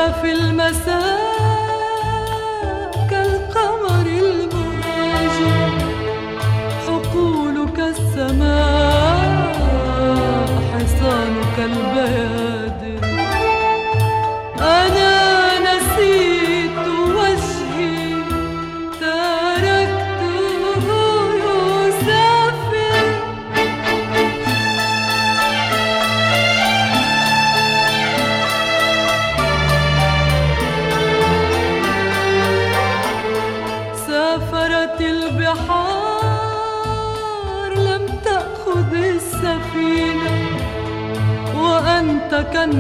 في المساء كالقمر المهاجر، حقولك السماء، حصانك البيادر. أنا نسيت وجهي تركته يسافر، سافرت البحار لم تأخذ السفينة، وأنت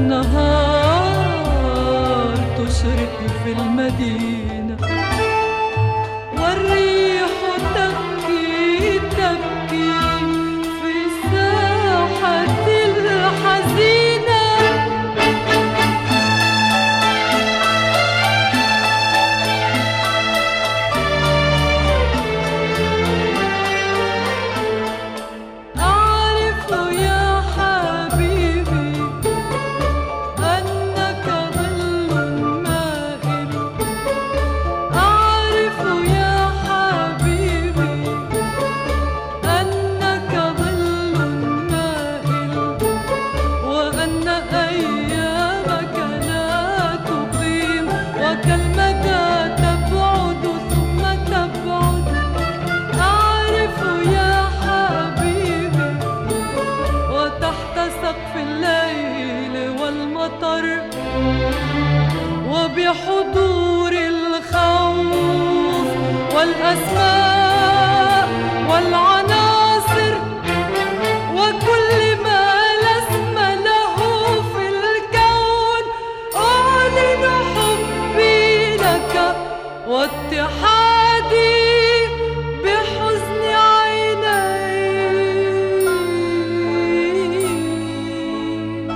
كالنهار تشرق في المدينة، والريح تبكي تبكي في الساحة الحزينة. أعرف يا حبيبي أنك ظل مائل، أعرف يا حبيبي أنك ظل مائل، وأن أيامك لا تقيم، وكالمدى تبعد ثم تبعد. أعرف يا حبيبي وتحت سقف الليل والمطر، وبحضور الخوف والأسماء والعناصر، وكل ما لا اسم له في الكون، أعلن حبي لك واتحادي بحزن عينيك،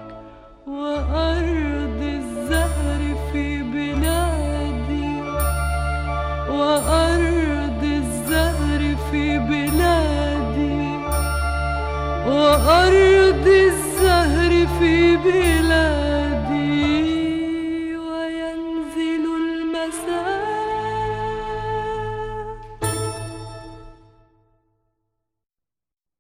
وأرض الزهر في بلادي، وأرض الزهر في بلادي، وأرض الزهر في بلادي.